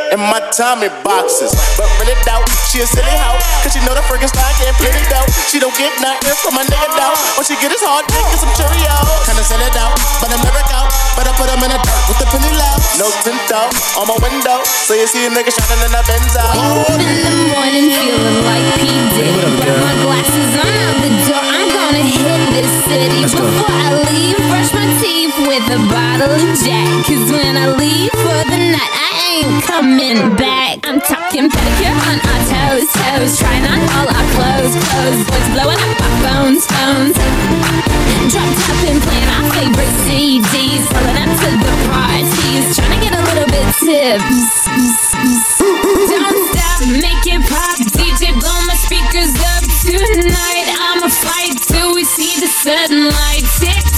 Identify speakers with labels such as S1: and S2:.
S1: in my Tommy boxes. But really doubt, she a silly hoe, cause she know the friggin' style getting plenty dough. She don't get nothing from a nigga doubt. When she get his hard dick and some Cheerios. Kinda sell it out, but I'm never out. Better put him in the dirt with the penny low. No tint out on my window, so you see a nigga shining in the Benz out.
S2: Wake up in the morning feeling like P. Diddy. Grab my glasses, I'm out the door. I'm gonna hit this city. Before I leave, brush my teeth with a bottle of Jack. Cause when I leave for the night, I ain't coming back. I'm talking pedicure on our toes, toes. Trying on all our clothes, clothes. Boys blowing up our phones, phones. Drop top and playing our favorite CDs. Pulling up to the parties. Trying to get a little bit tips. Don't stop, make it pop. DJ blow my speakers up tonight. I'ma fight till we see the sunlight. Tick